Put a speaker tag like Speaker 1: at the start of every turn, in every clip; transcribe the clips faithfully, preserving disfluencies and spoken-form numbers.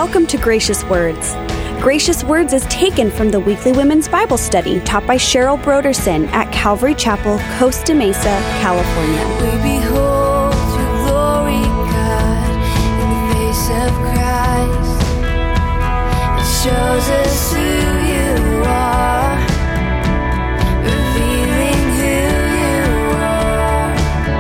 Speaker 1: Welcome to Gracious Words. Gracious Words is taken from the weekly women's Bible study taught by Cheryl Broderson at Calvary Chapel, Costa Mesa, California.
Speaker 2: We behold your glory, God, in the face of Christ. It shows us who you are, revealing who you are.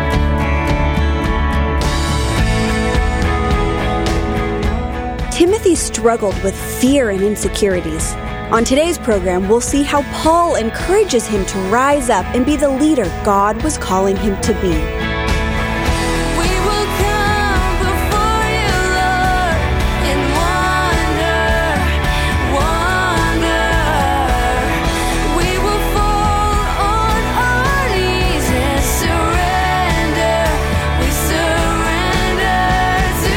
Speaker 1: Timothy struggled with fear and insecurities. On today's program, we'll see how Paul encourages him to rise up and be the leader God was calling him to be.
Speaker 2: We will come before you, Lord, in wonder, wonder. We will fall on our knees and surrender. We surrender to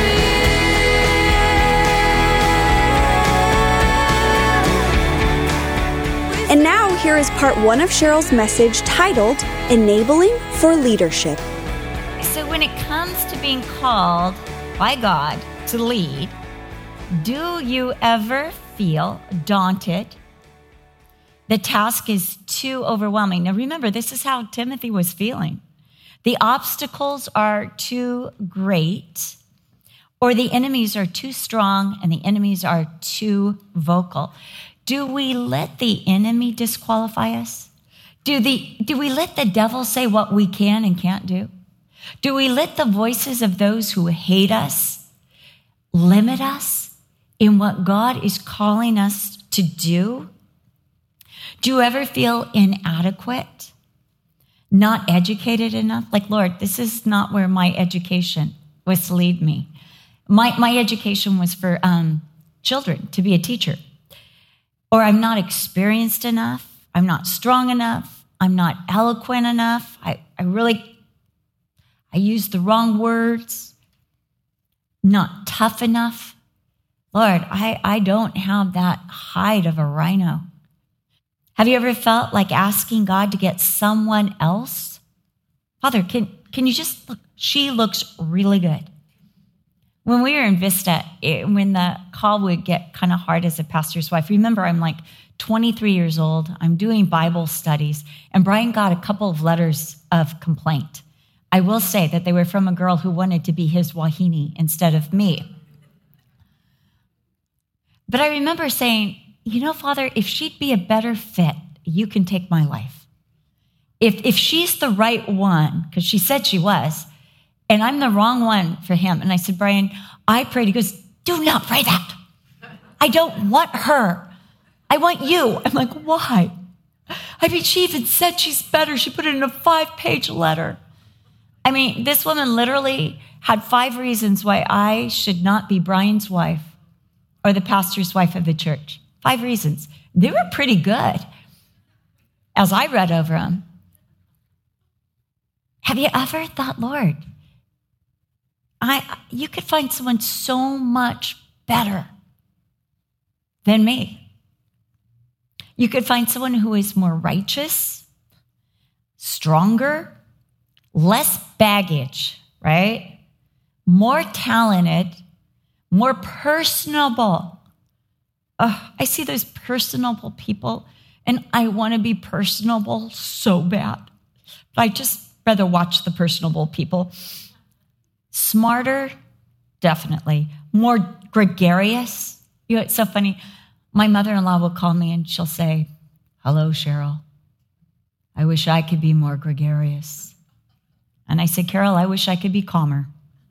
Speaker 2: you.
Speaker 1: And now, here is part one of Cheryl's message titled, Enabling for Leadership.
Speaker 3: So when it comes to being called by God to lead, do you ever feel daunted? The task is too overwhelming. Now remember, this is how Timothy was feeling. The obstacles are too great, or the enemies are too strong, and the enemies are too vocal. Do we let the enemy disqualify us? Do the do we let the devil say what we can and can't do? Do we let the voices of those who hate us limit us in what God is calling us to do? Do you ever feel inadequate? Not educated enough? Like, Lord, this is not where my education was to lead me. My, my education was for um, children, to be a teacher. Or I'm not experienced enough. I'm not strong enough. I'm not eloquent enough. I, I really, I used the wrong words. Not tough enough. Lord, I, I don't have that hide of a rhino. Have you ever felt like asking God to get someone else? Father, can, can you just look? She looks really good. When we were in Vista, it, when the call would get kind of hard as a pastor's wife, remember I'm like twenty-three years old. I'm doing Bible studies, and Brian got a couple of letters of complaint. I will say that they were from a girl who wanted to be his wahine instead of me. But I remember saying, you know, Father, if she'd be a better fit, you can take my life. If, if she's the right one, because she said she was, and I'm the wrong one for him. And I said, Brian, I prayed. He goes, do not pray that. I don't want her. I want you. I'm like, why? I mean, she even said she's better. She put it in a five-page letter. I mean, this woman literally had five reasons why I should not be Brian's wife or the pastor's wife of the church. Five reasons. They were pretty good as I read over them. Have you ever thought, Lord, I, you could find someone so much better than me. You could find someone who is more righteous, stronger, less baggage, right? More talented, more personable. Oh, I see those personable people, and I want to be personable so bad. But I just rather watch the personable people. Smarter, definitely. More gregarious. You know, it's so funny. My mother-in-law will call me and she'll say, hello, Cheryl. I wish I could be more gregarious. And I say, Carol, I wish I could be calmer.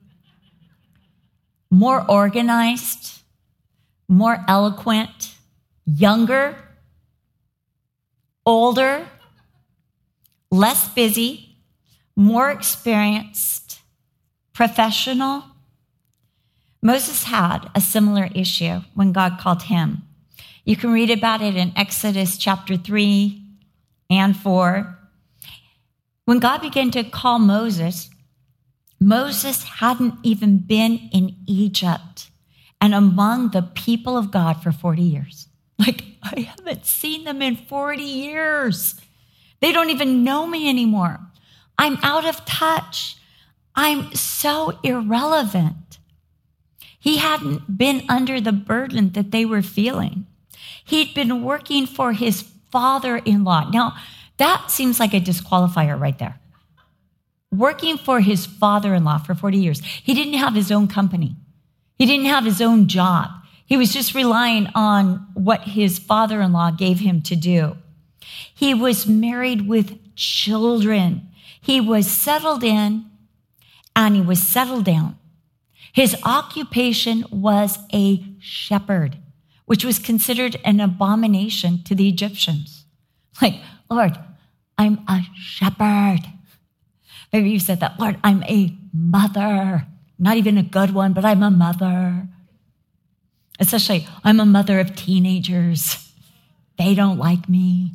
Speaker 3: More organized, more eloquent, younger, older, less busy, more experienced, professional. Moses had a similar issue when God called him. You can read about it in Exodus chapter three and four. When God began to call Moses, Moses hadn't even been in Egypt and among the people of God for forty years. Like, I haven't seen them in forty years. They don't even know me anymore. I'm out of touch. I'm so irrelevant. He hadn't been under the burden that they were feeling. He'd been working for his father-in-law. Now, that seems like a disqualifier right there. Working for his father-in-law for forty years. He didn't have his own company. He didn't have his own job. He was just relying on what his father-in-law gave him to do. He was married with children. He was settled in and he was settled down. His occupation was a shepherd, which was considered an abomination to the Egyptians. Like, Lord, I'm a shepherd. Maybe you said that, Lord, I'm a mother. Not even a good one, but I'm a mother. Especially, I'm a mother of teenagers. They don't like me.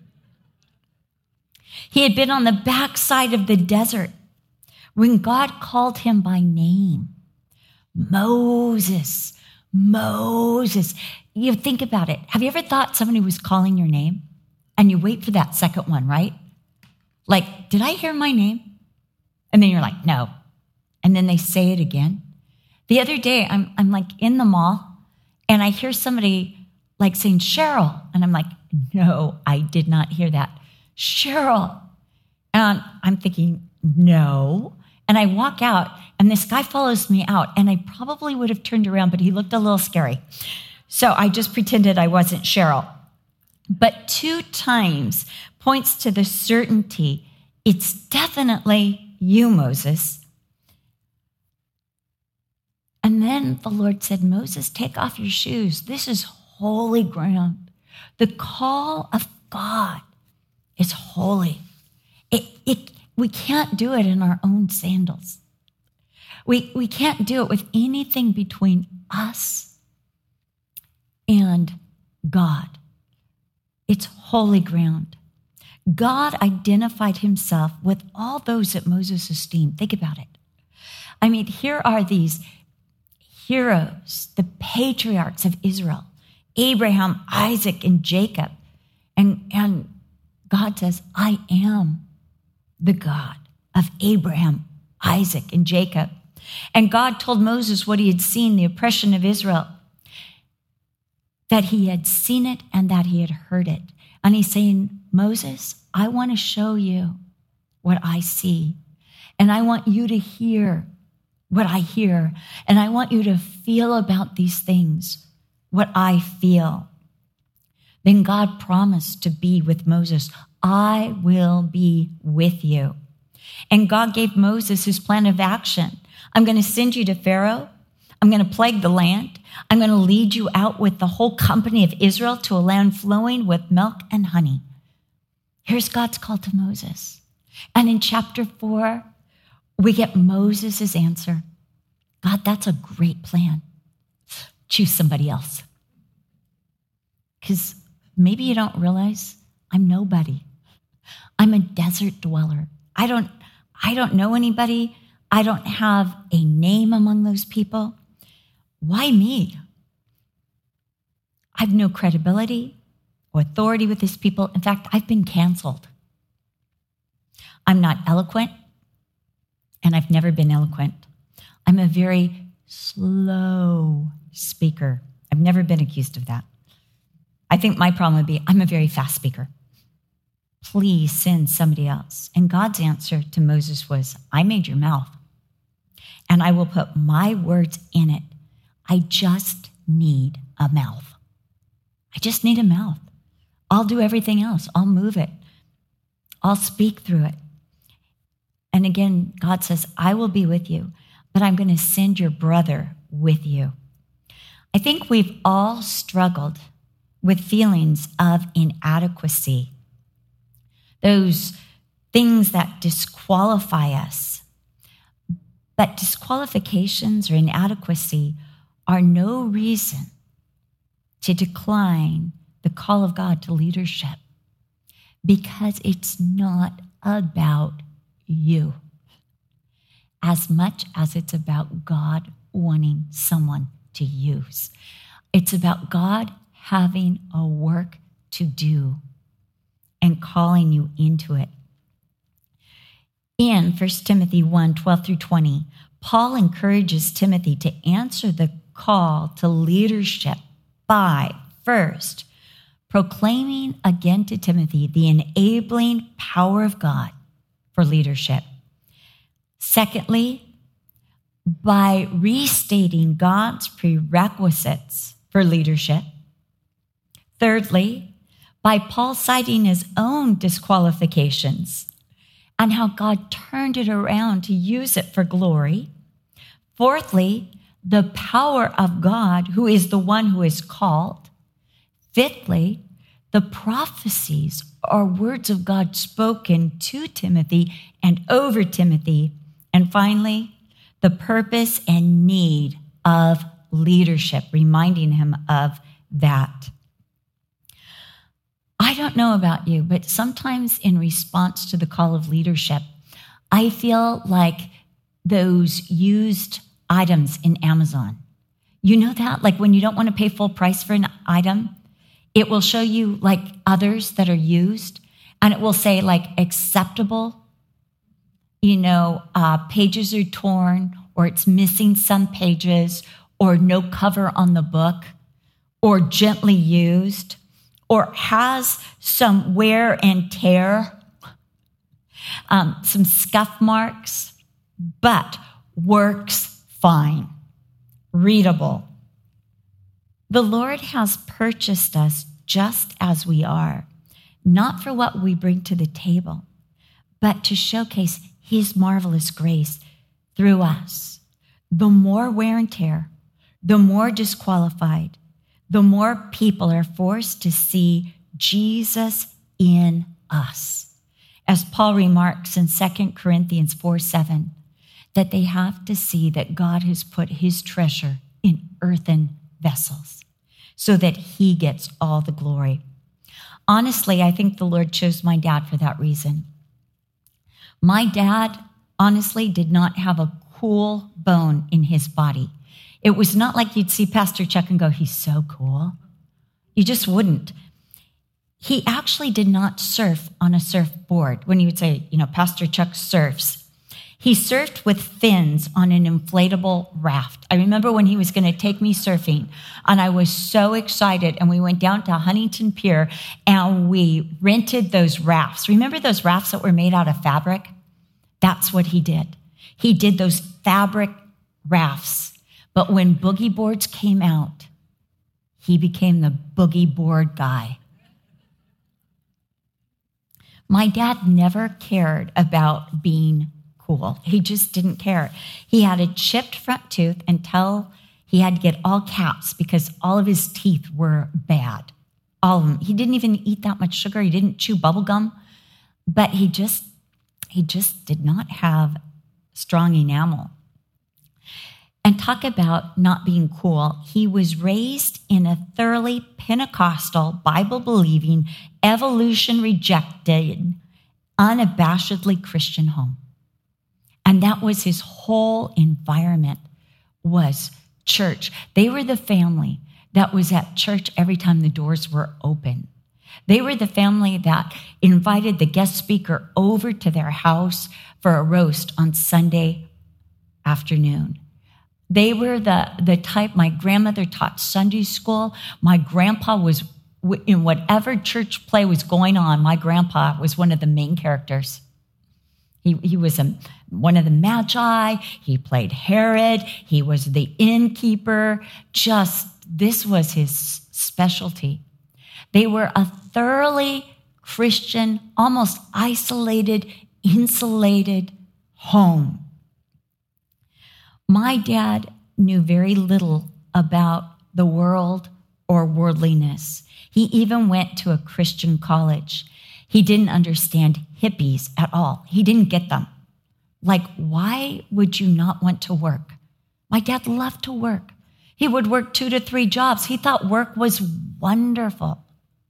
Speaker 3: He had been on the backside of the desert when God called him by name. Moses, Moses. You think about it. Have you ever thought somebody was calling your name? And you wait for that second one, right? Like, did I hear my name? And then you're like, no. And then they say it again. The other day, I'm I'm like in the mall, and I hear somebody like saying, Cheryl. And I'm like, no, I did not hear that. Cheryl. And I'm thinking, no. And I walk out, and this guy follows me out, and I probably would have turned around, but he looked a little scary. So I just pretended I wasn't Cheryl. But two times points to the certainty, it's definitely you, Moses. And then the Lord said, Moses, take off your shoes. This is holy ground. The call of God is holy. It, it, we can't do it in our own sandals. We, we can't do it with anything between us and God. It's holy ground. God identified himself with all those that Moses esteemed. Think about it. I mean, here are these heroes, the patriarchs of Israel, Abraham, Isaac, and Jacob. And, and God says, I am the God of Abraham, Isaac, and Jacob. And God told Moses what he had seen, the oppression of Israel, that he had seen it and that he had heard it. And he's saying, Moses, I want to show you what I see. And I want you to hear what I hear. And I want you to feel about these things what I feel. Then God promised to be with Moses. I will be with you. And God gave Moses his plan of action. I'm going to send you to Pharaoh. I'm going to plague the land. I'm going to lead you out with the whole company of Israel to a land flowing with milk and honey. Here's God's call to Moses. And in chapter four, we get Moses' answer. God, that's a great plan. Choose somebody else. Because maybe you don't realize I'm nobody. I'm a desert dweller. I don't, I don't know anybody. I don't have a name among those people. Why me? I have no credibility or authority with these people. In fact, I've been canceled. I'm not eloquent, and I've never been eloquent. I'm a very slow speaker. I've never been accused of that. I think my problem would be I'm a very fast speaker. Please send somebody else. And God's answer to Moses was, I made your mouth, and I will put my words in it. I just need a mouth. I just need a mouth. I'll do everything else. I'll move it. I'll speak through it. And again, God says, I will be with you, but I'm going to send your brother with you. I think we've all struggled with feelings of inadequacy, those things that disqualify us. But disqualifications or inadequacy are no reason to decline the call of God to leadership, because it's not about you as much as it's about God wanting someone to use. It's about God having a work to do and calling you into it. In First Timothy one, twelve through twenty, Paul encourages Timothy to answer the call to leadership by, first, proclaiming again to Timothy the enabling power of God for leadership. Secondly, by restating God's prerequisites for leadership. Thirdly, by Paul citing his own disqualifications and how God turned it around to use it for glory. Fourthly, the power of God, who is the one who is called. Fifthly, the prophecies or words of God spoken to Timothy and over Timothy. And finally, the purpose and need of leadership, reminding him of that. I don't know about you, but sometimes in response to the call of leadership, I feel like those used items in Amazon. You know that? Like when you don't want to pay full price for an item, it will show you like others that are used, and it will say like acceptable, you know, uh, pages are torn, or it's missing some pages, or no cover on the book, or gently used, or has some wear and tear, um, some scuff marks, but works fine, readable. The Lord has purchased us just as we are, not for what we bring to the table, but to showcase his marvelous grace through us. The more wear and tear, the more disqualified, the more people are forced to see Jesus in us. As Paul remarks in Second Corinthians four seven, that they have to see that God has put his treasure in earthen vessels so that he gets all the glory. Honestly, I think the Lord chose my dad for that reason. My dad, honestly, did not have a cool bone in his body. It was not like you'd see Pastor Chuck and go, he's so cool. You just wouldn't. He actually did not surf on a surfboard. When you would say, you know, Pastor Chuck surfs, he surfed with fins on an inflatable raft. I remember when he was going to take me surfing, and I was so excited, and we went down to Huntington Pier, and we rented those rafts. Remember those rafts that were made out of fabric? That's what he did. He did those fabric rafts. But when boogie boards came out, he became the boogie board guy. My dad never cared about being cool. He just didn't care. He had a chipped front tooth until he had to get all caps because all of his teeth were bad. All of them. He didn't even eat that much sugar. He didn't chew bubble gum, but he just, he just did not have strong enamel. And talk about not being cool. He was raised in a thoroughly Pentecostal, Bible-believing, evolution-rejected, unabashedly Christian home. And that was his whole environment, was church. They were the family that was at church every time the doors were open. They were the family that invited the guest speaker over to their house for a roast on Sunday afternoon. They were the, the type, my grandmother taught Sunday school. My grandpa was, in whatever church play was going on, my grandpa was one of the main characters. He, he was a, one of the magi. He played Herod. He was the innkeeper. Just, this was his specialty. They were a thoroughly Christian, almost isolated, insulated home. My dad knew very little about the world or worldliness. He even went to a Christian college. He didn't understand hippies at all. He didn't get them. Like, why would you not want to work? My dad loved to work. He would work two to three jobs. He thought work was wonderful.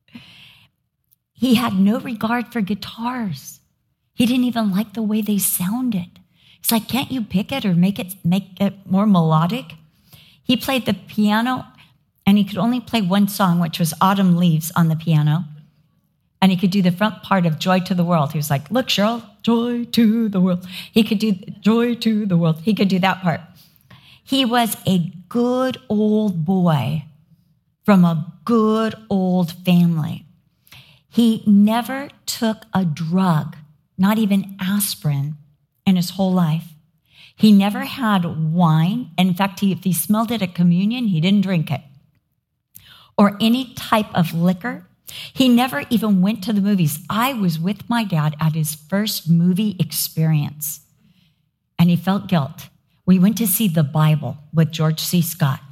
Speaker 3: He had no regard for guitars. He didn't even like the way they sounded. It's like, can't you pick it or make it make it more melodic? He played the piano, and he could only play one song, which was Autumn Leaves on the piano. And he could do the front part of Joy to the World. He was like, look, Cheryl, joy to the world. He could do joy to the world. He could do that part. He was a good old boy from a good old family. He never took a drug, not even aspirin, in his whole life. He never had wine. In fact, he, if he smelled it at communion, he didn't drink it. Or any type of liquor. He never even went to the movies. I was with my dad at his first movie experience, and he felt guilt. We went to see The Bible with George C. Scott.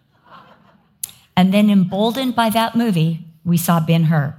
Speaker 3: And then emboldened by that movie, we saw Ben-Hur.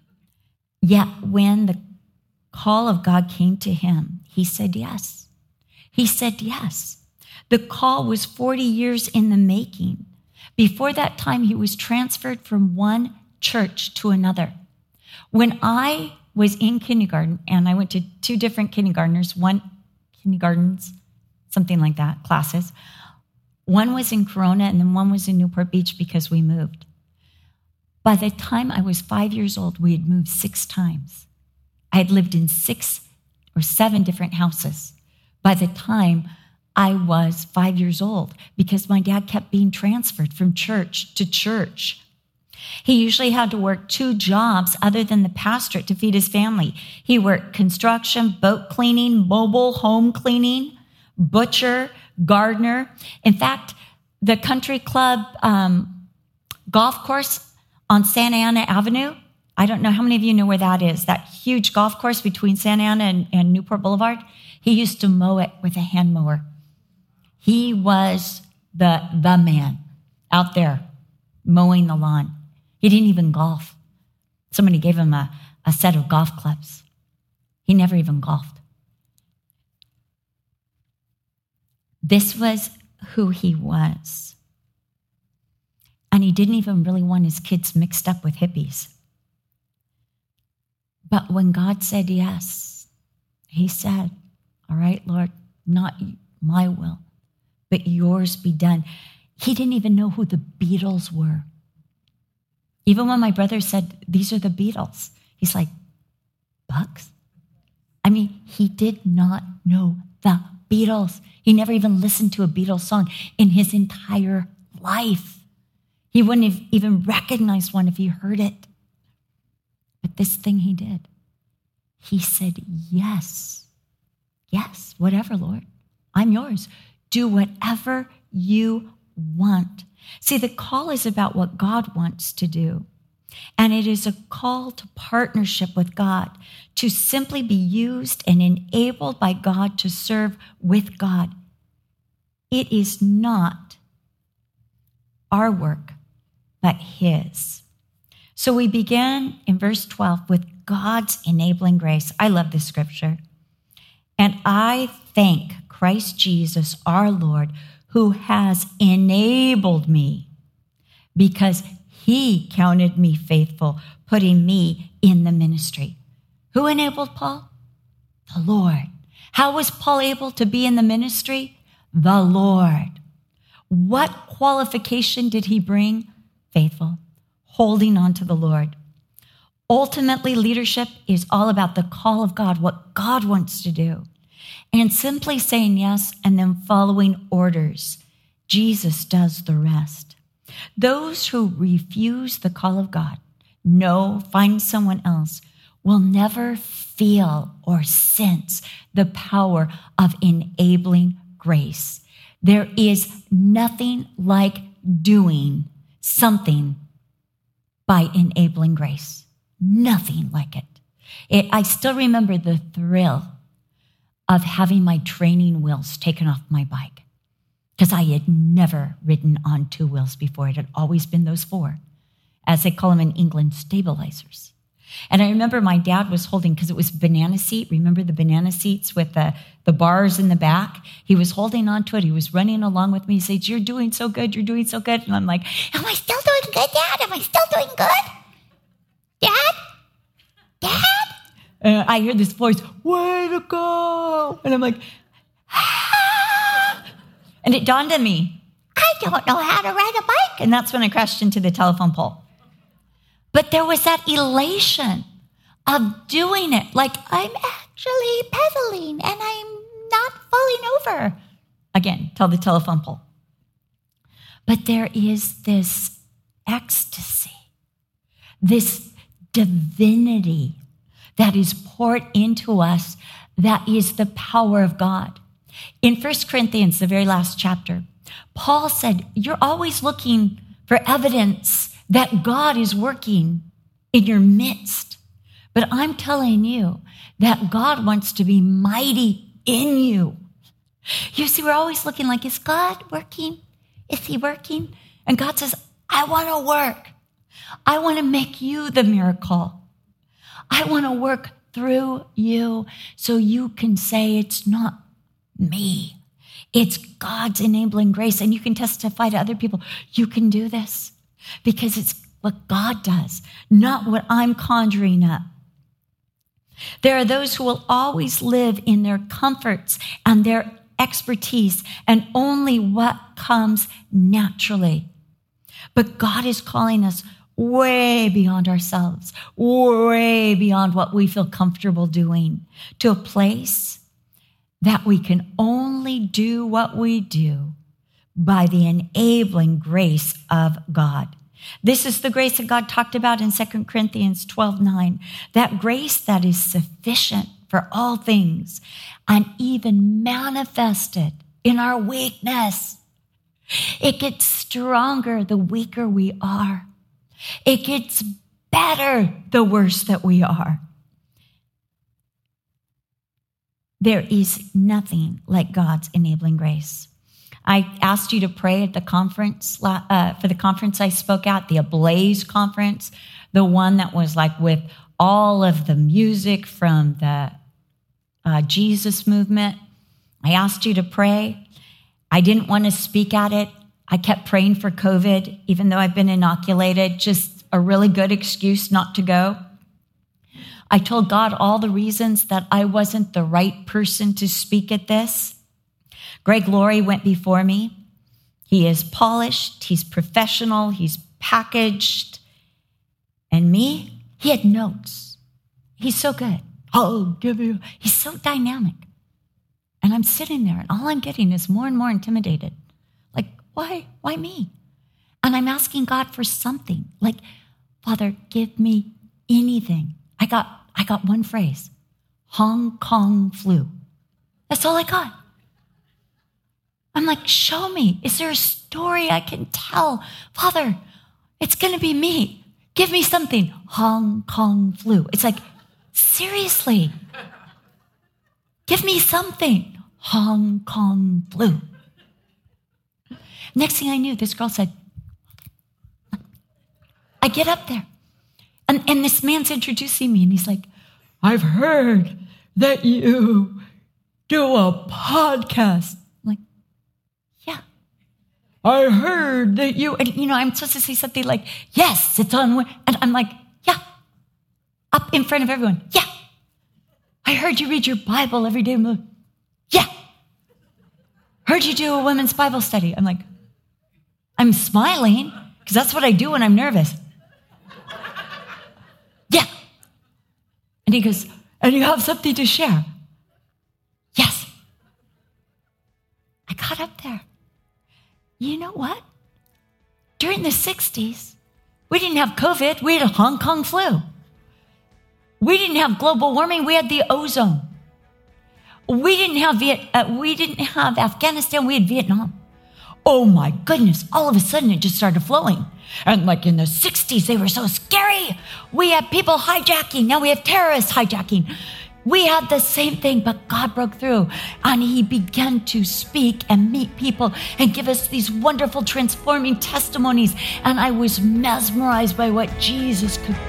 Speaker 3: Yet when the call of God came to him, he said yes. He said yes. The call was forty years in the making. Before that time, he was transferred from one church to another. When I was in kindergarten, and I went to two different kindergartners, one kindergartens, something like that, classes. One was in Corona, and then one was in Newport Beach because we moved. By the time I was five years old, we had moved six times. I had lived in six or seven different houses by the time I was five years old because my dad kept being transferred from church to church. He usually had to work two jobs other than the pastorate to feed his family. He worked construction, boat cleaning, mobile home cleaning, butcher, gardener. In fact, the country club um, golf course on Santa Ana Avenue, I don't know how many of you know where that is, that huge golf course between Santa Ana and, and Newport Boulevard. He used to mow it with a hand mower. He was the, the man out there mowing the lawn. He didn't even golf. Somebody gave him a, a set of golf clubs. He never even golfed. This was who he was. And he didn't even really want his kids mixed up with hippies. But when God said yes, he said, all right, Lord, not my will, but yours be done. He didn't even know who the Beatles were. Even when my brother said, these are the Beatles, he's like, Bugs? I mean, he did not know the Beatles. He never even listened to a Beatles song in his entire life. He wouldn't have even recognized one if he heard it. But this thing he did, he said, yes, yes, whatever, Lord, I'm yours. Do whatever you want. See, the call is about what God wants to do. And it is a call to partnership with God, to simply be used and enabled by God to serve with God. It is not our work, but his. So we begin in verse twelve with God's enabling grace. I love this scripture. And I thank Christ Jesus, our Lord, who has enabled me because he counted me faithful, putting me in the ministry. Who enabled Paul? The Lord. How was Paul able to be in the ministry? The Lord. What qualification did he bring? Faithful, holding on to the Lord. Ultimately, leadership is all about the call of God, what God wants to do, and simply saying yes and then following orders. Jesus does the rest. Those who refuse the call of God, no, find someone else, will never feel or sense the power of enabling grace. There is nothing like doing something by enabling grace. Nothing like it. it. I still remember the thrill of having my training wheels taken off my bike because I had never ridden on two wheels before. It had always been those four, as they call them in England, stabilizers. And I remember my dad was holding, because it was banana seat. Remember the banana seats with the, the bars in the back? He was holding on to it. He was running along with me. He said, you're doing so good. You're doing so good. And I'm like, am I still doing good, Dad? Am I still doing good? Dad? Dad? And I hear this voice, way to go. And I'm like, ah. And it dawned on me, I don't know how to ride a bike. And that's when I crashed into the telephone pole. But there was that elation of doing it. Like, I'm actually pedaling and I'm not falling over. Again, tell the telephone pole. But there is this ecstasy, this divinity that is poured into us that is the power of God. In First Corinthians, the very last chapter, Paul said, you're always looking for evidence that God is working in your midst. But I'm telling you that God wants to be mighty in you. You see, we're always looking like, is God working? Is he working? And God says, I want to work. I want to make you the miracle. I want to work through you so you can say it's not me. It's God's enabling grace. And you can testify to other people, you can do this because it's what God does, not what I'm conjuring up. There are those who will always live in their comforts and their expertise and only what comes naturally. But God is calling us way beyond ourselves, way beyond what we feel comfortable doing, to a place that we can only do what we do by the enabling grace of God. This is the grace that God talked about in Second Corinthians twelve nine, that grace that is sufficient for all things and even manifested in our weakness. It gets stronger the weaker we are. It gets better the worse that we are. There is nothing like God's enabling grace. I asked you to pray at the conference, uh, for the conference I spoke at, the Ablaze conference, the one that was like with all of the music from the uh, Jesus movement. I asked you to pray. I didn't want to speak at it. I kept praying for COVID, even though I've been inoculated, just a really good excuse not to go. I told God all the reasons that I wasn't the right person to speak at this. Greg Laurie went before me. He is polished, he's professional, he's packaged. And me, he had notes. He's so good. I'll give you, he's so dynamic. And I'm sitting there and all I'm getting is more and more intimidated. Like, why, why me? And I'm asking God for something. Like, Father, give me anything. I got, I got one phrase, Hong Kong flu. That's all I got. I'm like, show me. Is there a story I can tell? Father, it's going to be me. Give me something. Hong Kong flu. It's like, seriously. Give me something. Hong Kong flu. Next thing I knew, this girl said, I get up there. And, and this man's introducing me, and he's like, I've heard that you do a podcast. I heard that you, and you know, I'm supposed to say something like, yes, it's on, and I'm like, yeah, up in front of everyone. Yeah. I heard you read your Bible every day. I'm like, yeah. Heard you do a women's Bible study. I'm like, I'm smiling because that's what I do when I'm nervous. Yeah. And he goes, and you have something to share. Yes. I got up there. You know what? During the sixties, we didn't have COVID. We had a Hong Kong flu. We didn't have global warming. We had the ozone. We didn't have Viet, uh, we didn't have Afghanistan. We had Vietnam. Oh my goodness. All of a sudden it just started flowing. And like in the sixties, they were so scary. We had people hijacking. Now we have terrorists hijacking. We had the same thing, but God broke through and he began to speak and meet people and give us these wonderful transforming testimonies. And I was mesmerized by what Jesus could do.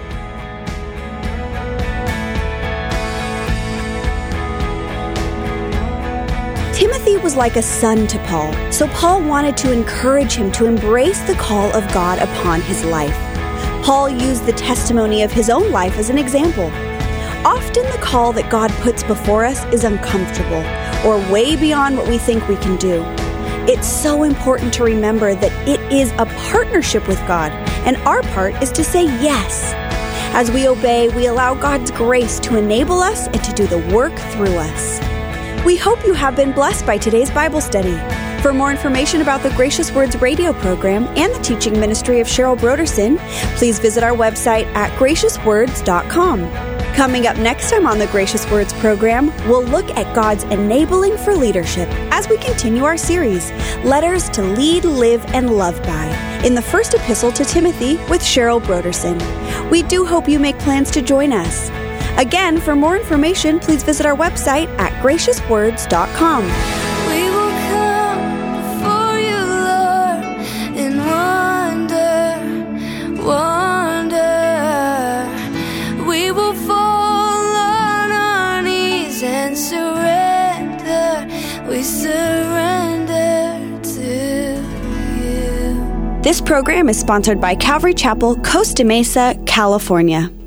Speaker 1: Timothy was like a son to Paul, so Paul wanted to encourage him to embrace the call of God upon his life. Paul used the testimony of his own life as an example. Often the call that God puts before us is uncomfortable or way beyond what we think we can do. It's so important to remember that it is a partnership with God, and our part is to say yes. As we obey, we allow God's grace to enable us and to do the work through us. We hope you have been blessed by today's Bible study. For more information about the Gracious Words radio program and the teaching ministry of Cheryl Broderson, please visit our website at gracious words dot com. Coming up next time on the Gracious Words program, we'll look at God's enabling for leadership as we continue our series, Letters to Lead, Live, and Love By, in the first epistle to Timothy with Cheryl Broderson. We do hope you make plans to join us. Again, for more information, please visit our website at gracious words dot com.
Speaker 2: We will come before you, Lord, in wonder, wonder. We will fall on our knees and surrender. We surrender to you.
Speaker 1: This program is sponsored by Calvary Chapel, Costa Mesa, California.